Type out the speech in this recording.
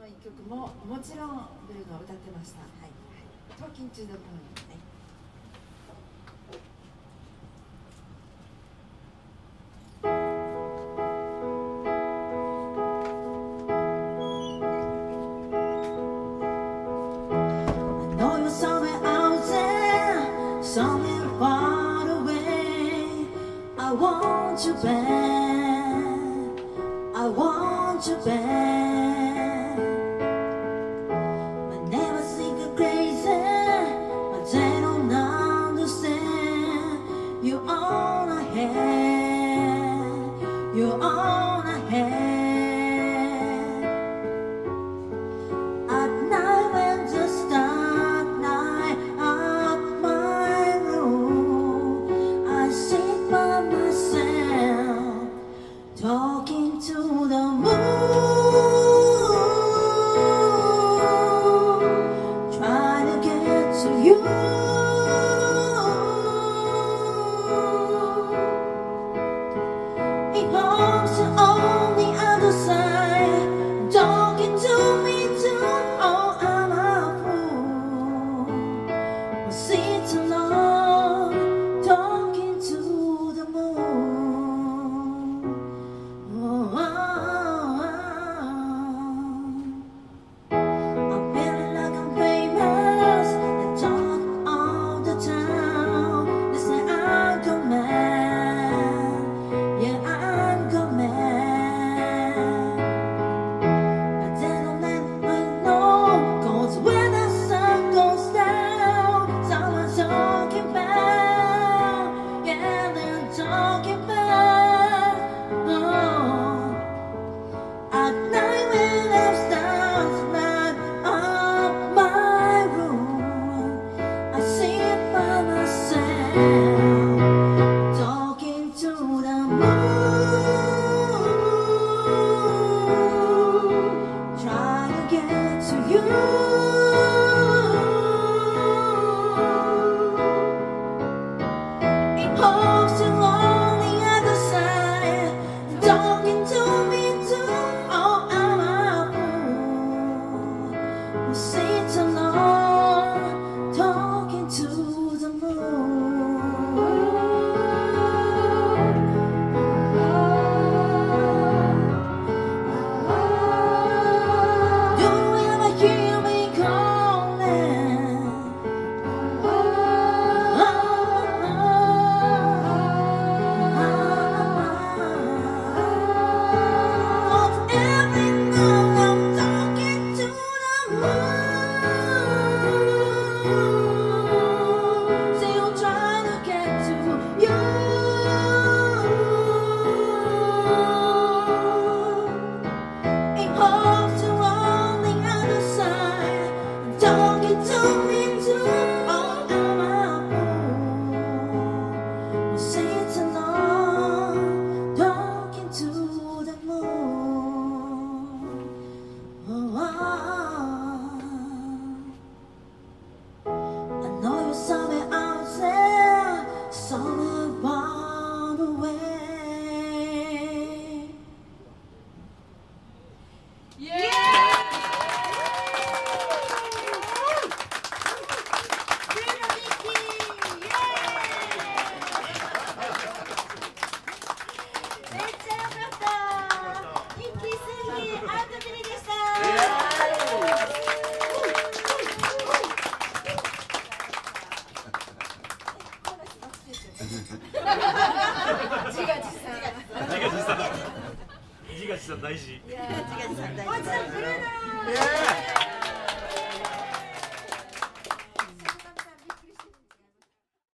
の一曲ももちろんブルーが歌ってました。はい。Talking to the Moon。はい。 Somewhere far away, I want you back, I want you back. My neighbors think I'm crazy, but they don't understand. You're all I have, you're all I have. At night when the stars light up my room, I sit by myself, talking to the moon, trying to get to you. It hopes you're on the other side, talking to me too. Oh, I'm a fool, I sit alone, talking to the moon. Oh, I'm feeling like I'm famous. They talk all the time. They say I'm the man. Yeah, I'm the man. But they don't let me know, 'cause when the sun goes down, someone's talking about. Yeah, they're talking about. Oh. At night when the stars light up my room, I sit by myself, talking to the moon, trying to get to you. It hopes you're on the other side, talking to me too. Oh, I'm a fool who sits alone, talking to the moon. Do you ever hear me calling? Of every night I'm talking to the moon, still trying to get to you. It hopes you're on the other side, talking to me too. Oh, I'm a fool who sits alone, talking to the moon. Oh, I know you're somewhere out there, somewhere far away. 自画自賛大事。 いやー、自画自賛大事。